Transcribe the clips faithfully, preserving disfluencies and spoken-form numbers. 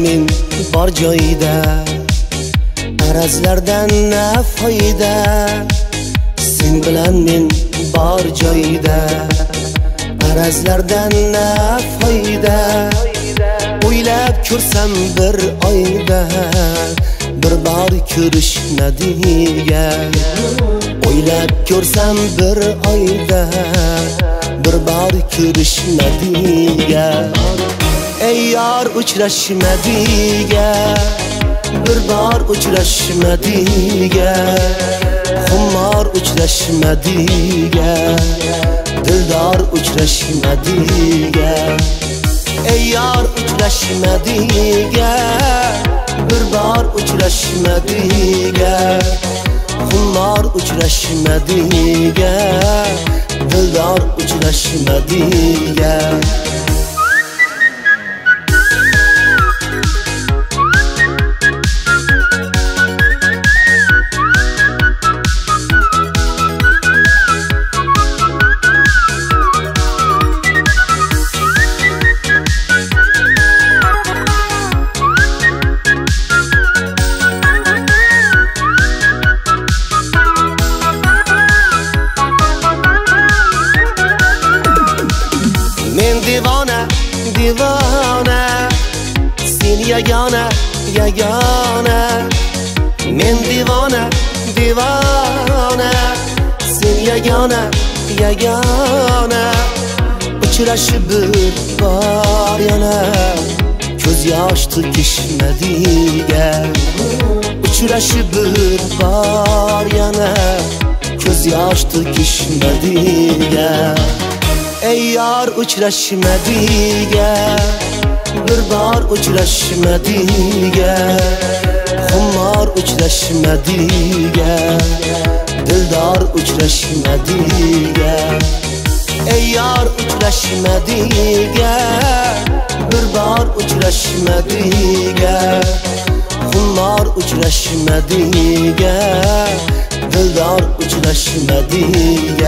men bor joyda, arazlardan na foyda. Sen bilan men bor joyda, arazlardan na foyda. O'ylab ko'rsam bir oyda, bir bor ko'rishmadik. O'ylab ko'rsam bir oyda, bir bor ko'rishmadik. Ey yar uchrashmadik, bir bor uchrashmadik. Xumor uchrashmadik, dildor uchrashmadik. Ey yar uchrashmadik, bir bor uchrashmadik. Xumor uchrashmadik, dildor uchrashmadik. Divona, divona, sen yagona, yagona. Men divona, divona, sen yagona, yagona. Uchrashib bir bor yana, ko'z yosh to'kishmadik. Uchrashib bir bor yana, ko'z yosh to'kishmadik. Ey yar uchrashmadik, bir bor uchrashmadik. Xumor uchrashmadik, dildor uchrashmadik. Ey yar uchrashmadik, bir bor uchrashmadik. Xumor uchrashmadik, dildor uchrashmadik.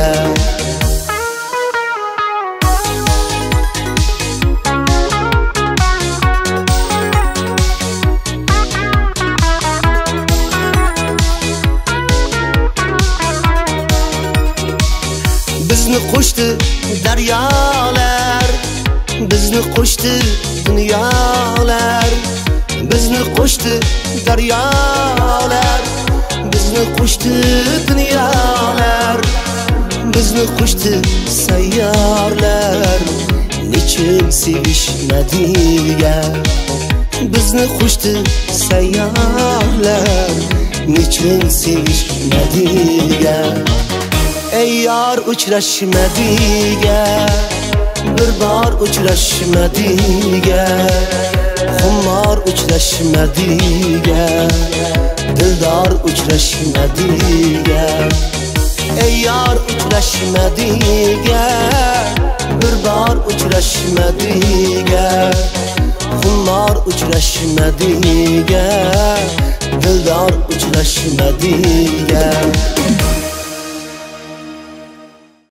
Bizni qo'shdi daryolar, bizni qo'shdi dunyolar. Bizni qo'shdi daryolar, bizni qo'shdi dunyolar. Bizni qo'shdi sayyorlar, nechun sevishmadik. Bizni qo'shdi sayyorlar, nechun sevishmadik. Ey yar uchrashmadik, bir bor uchrashmadik. Xumor uchrashmadik, dildor uchrashmadik. Ey yar uchrashmadik, bir bor uchrashmadik. Xumor uchrashmadik, dildor uchrashmadik.